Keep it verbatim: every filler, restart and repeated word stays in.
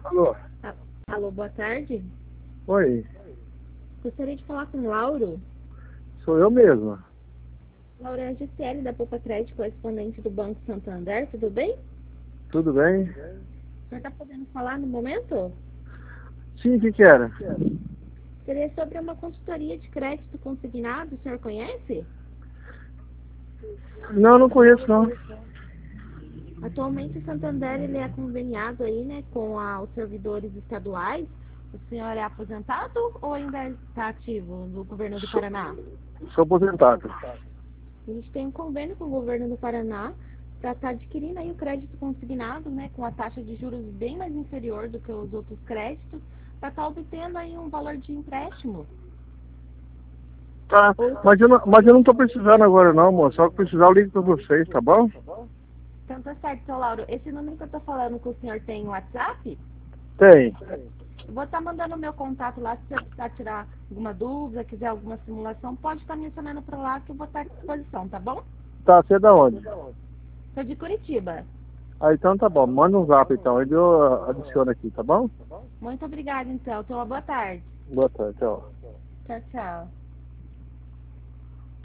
Alô? Ah, Alô, boa tarde. Oi, Gostaria de falar com o Lauro. sou eu mesmo. Lauro é a Gisele da Poupa Crédito, correspondente do Banco Santander, tudo bem? Tudo bem? O senhor está podendo falar no momento? Sim, o que que era? Seria sobre uma consultoria de crédito consignado, o senhor conhece? Não, não conheço não. Atualmente o Santander ele é conveniado aí, né, com a- os servidores estaduais. O senhor é aposentado ou ainda está ativo no governo do Sou, Paraná? sou aposentado. A gente tem um convênio com o governo do Paraná para estar adquirindo aí o crédito consignado, né, com a taxa de juros bem mais inferior do que os outros créditos, para estar obtendo aí um valor de empréstimo. Tá, Ou, mas eu não, mas eu não tô precisando agora não, moço. Só que precisar eu ligo pra vocês, tá bom? então tá certo, seu Lauro. Esse número que eu tô falando que o senhor tem no WhatsApp, Tem. eu vou estar mandando o meu contato lá, se você precisar tirar alguma dúvida, quiser alguma simulação, pode estar mencionando para lá que eu vou estar à disposição, tá bom? Tá, você é da onde? Sou de Curitiba. Ah, então tá bom. Manda um zap então. Ele eu adiciono aqui, tá bom? Muito obrigada, então. Tenha uma boa tarde. Boa tarde, tchau. Tchau, tchau.